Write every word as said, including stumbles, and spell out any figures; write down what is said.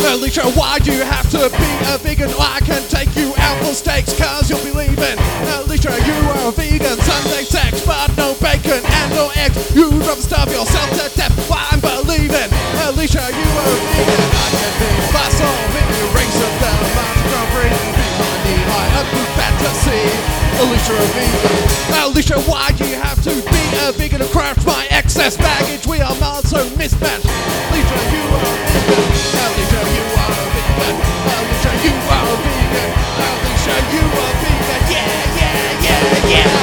Alicia, why do you have to be a vegan? I can take you out for steaks, cause you'll be leaving. Alicia, you are a vegan, Sunday sex, but no bacon and no eggs. You'd rather starve yourself to death, why I'm believing. Alicia, you are a vegan, I can be my soul, maybe a race of the mountain Grand Prix. Be my need, my ugly fantasy. Alicia, a vegan. Alicia, why do you have to be a vegan and craft my excess baggage? We are not so mismatched. Alicia, you are a vegan. Alicia, you are a vegan. Alicia, you are a vegan. Alicia, you are a vegan. Yeah, yeah, yeah, yeah.